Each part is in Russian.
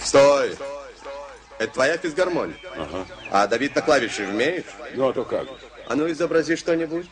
Стой! Это твоя физгармония? Ага. А давить на клавиши умеешь? Ну, а то как? А ну, изобрази что-нибудь.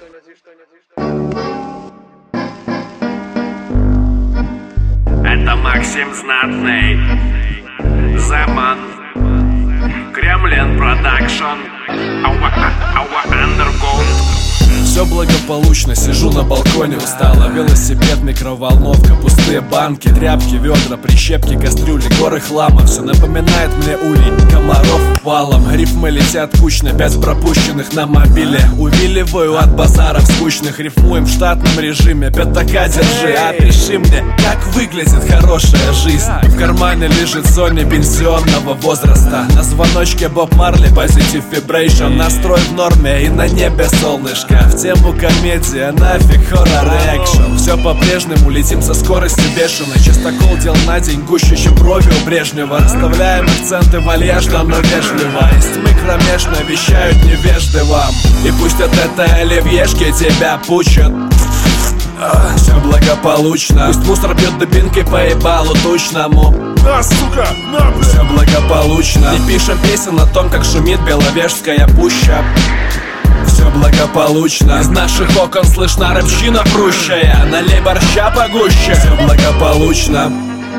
Это Максим Знатный, Заман, Кремлин Продакшн, Our Underground. Все благополучно, сижу на балконе, устала. Велосипед, микроволновка, пустые банки, тряпки, ведра, прищепки, кастрюли, горы хлама. Все напоминает мне улей, комаров валом. Рифмы летят кучно, 5 пропущенных на мобиле. Увиливаю от базаров скучных, рифмуем в штатном режиме. Пятака держи, опиши мне, как выглядит хорошая жизнь. В кармане лежит Sony пенсионного возраста. На звоночке Боб Марли, Positive Vibration. Настрой в норме и на небе солнышко. В тему комедия, нафиг хоррор-экшн. Все по-прежнему, летим со скоростью бешеной. Частокол дел на день гуще, чем брови у Брежнева. Расставляем акценты вальяжно, но вежливо. Из тьмы кромешно вещают невежливым. И пусть от этой оливьешки тебя пучат. Все благополучно. Пусть мусор бьет дубинкой по ебалу тучному. На, сука, на, блядь! Все благополучно. Не пишем песен о том, как шумит Беловежская пуща. Все благополучно. Из наших окон слышна рыбчина прущая. Налей борща погуще. Все благополучно.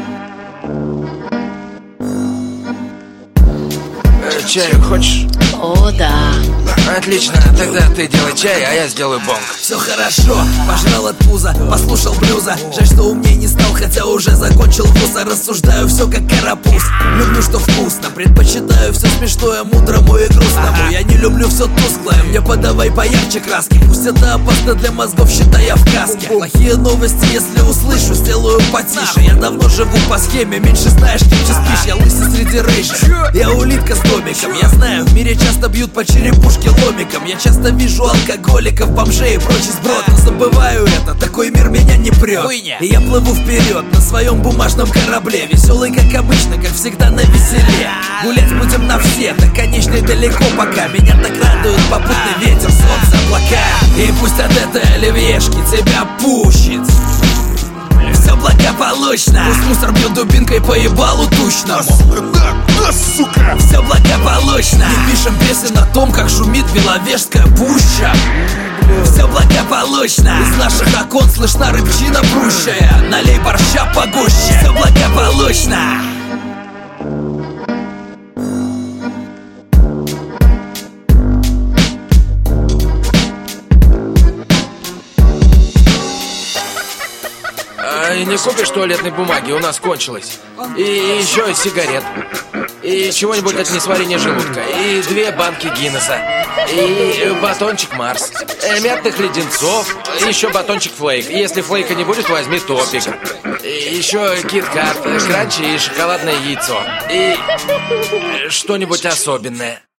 Чаю хочешь? О, да. Отлично, тогда ты делай чай, а я сделаю бонг. Все хорошо, пожрал от пуза, послушал блюза. Жаль, что умней не стал, хотя уже закончил вуз. А рассуждаю все как карапуз. Люблю, что вкусно, предпочитаю все смешное мудрому и грустному. Я не люблю все тусклое, мне подавай поярче краски. Пусть это опасно для мозгов, считай я в каске. Плохие новости, если услышу, сделаю потише. Я давно живу по схеме, меньше знаешь, чем спишь. Я лысый среди рыжих, я улитка с домиком. Я знаю, в мире часто бьют по черепушке ломиком. Я часто вижу алкоголиков, бомжей и прочий сброд. Но забываю это, такой мир меня не прет. И я плыву вперед на своем бумажном корабле. Веселый, как обычно, как всегда на веселе. Гулять будем на все, до конечной далеко пока. Меня так радует попутный ветер, солнце, облака. И пусть от этой оливьешки тебя пущит. Все благополучно. Пусть мусор бьет дубинкой по ебалу тучному. На, сука! Все благополучно. Не пишем песен о том, как шумит Беловежская пуща. Все благополучно. Из наших окон слышна рыбчина прущая. Налей борща погуще. Все благополучно. Не купишь туалетной бумаги, у нас кончилось. И еще сигарет. И чего-нибудь от несварения желудка. И 2 банки Гиннесса. И батончик Марс. Мятных леденцов. И еще батончик Флейк. Если Флейка не будет, возьми топик. И еще кит-кат, кранчи и шоколадное яйцо. И что-нибудь особенное.